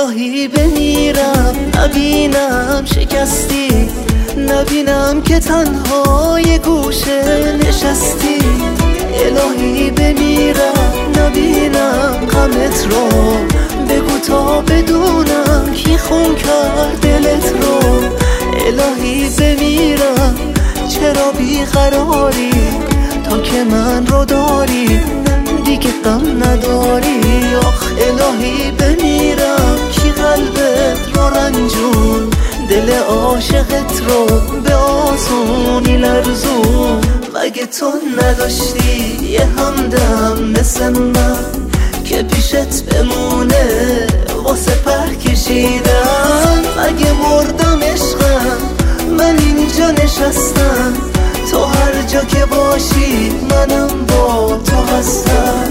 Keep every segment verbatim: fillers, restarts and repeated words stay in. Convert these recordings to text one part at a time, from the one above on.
الهی بمیرم نبینم شکستی، نبینم که تنها یه گوشه نشستی. الهی بمیرم نبینم غمت رو، بگو تا بدونم کی خون کرد دلت رو. الهی بمیرم چرا بیقراری، تا که من رو داری دیگه غم نداری. آخ الهی بمیرم کی قلبت رو رنجون، دل عاشقت رو به آسونی لرزون. مگه تو نداشتی یه همدم مثل من که پیشت بمونه واسه پر کشیدن؟ مگه مردم عشقم من اینجا نشستم، تو هر جا که باشی منم با تو هستم.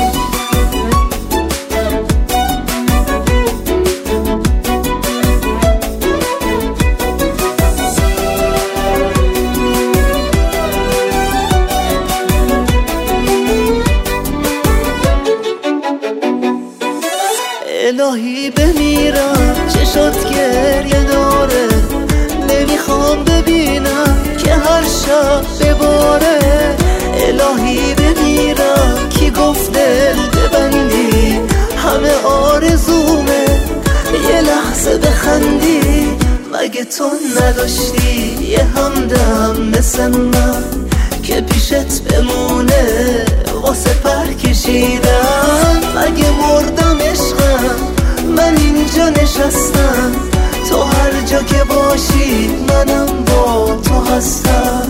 الهی بمیرم چشات گریه داره، نمیخوام ببینم که هر شب بباره. الهی بمیرم کی گفت دل ببندی، همه آرزومه یه لحظه بخندی. مگه تو نداشتی یه همدم مثل من که پیشت بمونه واسه پر کشیدن؟ مگه مردم عشقم من اینجا نشستم، تو هر جا که باشی منم با تو هستم.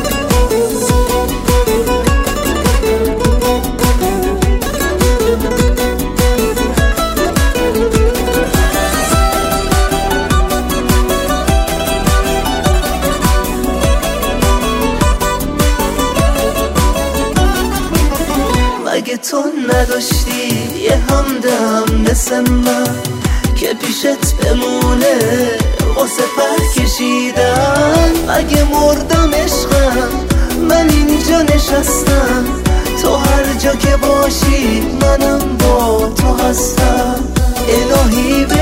مگه تو نداشتی یه همدم مثل من که پیشت بمونه واسه پر کشیدن؟ مگه مردم عشقم من اینجا نشستم، تو هر جا که باشی منم با تو هستم. الهی